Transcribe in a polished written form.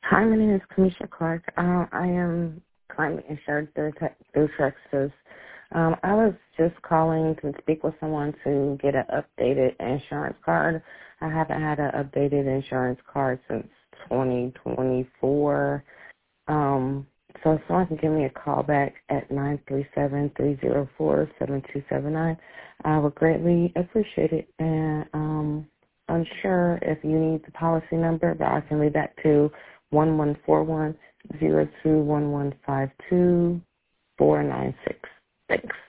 Hi, my name is Kamisha Clark. I am currently insured through Texas. I was just calling to speak with someone to get an updated insurance card. I haven't had an updated insurance card since 2024. So if someone can give me a call back at 937-304-7279, I would greatly appreciate it. And I'm sure if you need the policy number, but I can read that to 1141-021152-496. Thanks.